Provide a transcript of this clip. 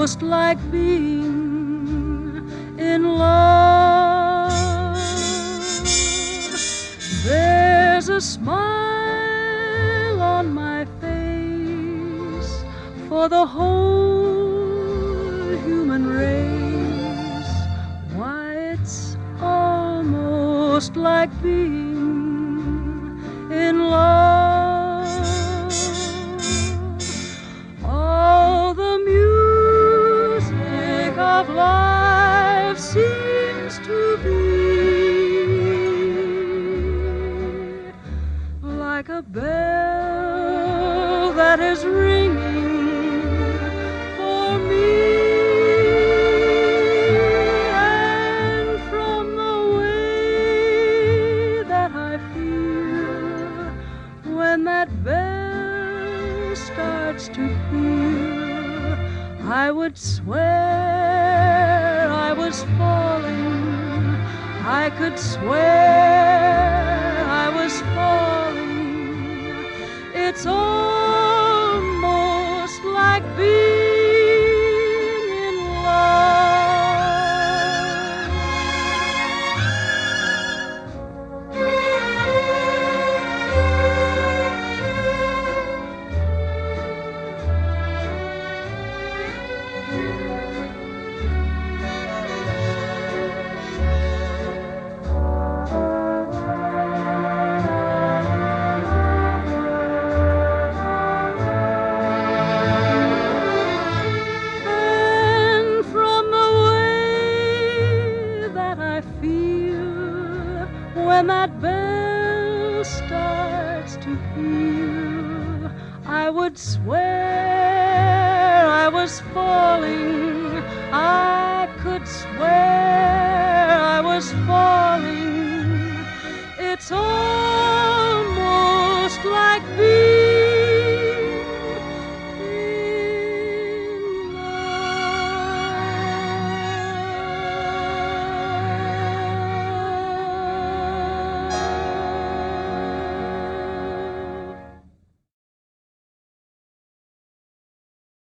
almost like being in love. There's a smile on my face for the whole human race. Why, it's almost like being in love. All the music of life seems to be like a bell that is ringing for me. And from the way that I feel when that bell starts to peal, I would swear I was falling. I could swear I was falling. It's all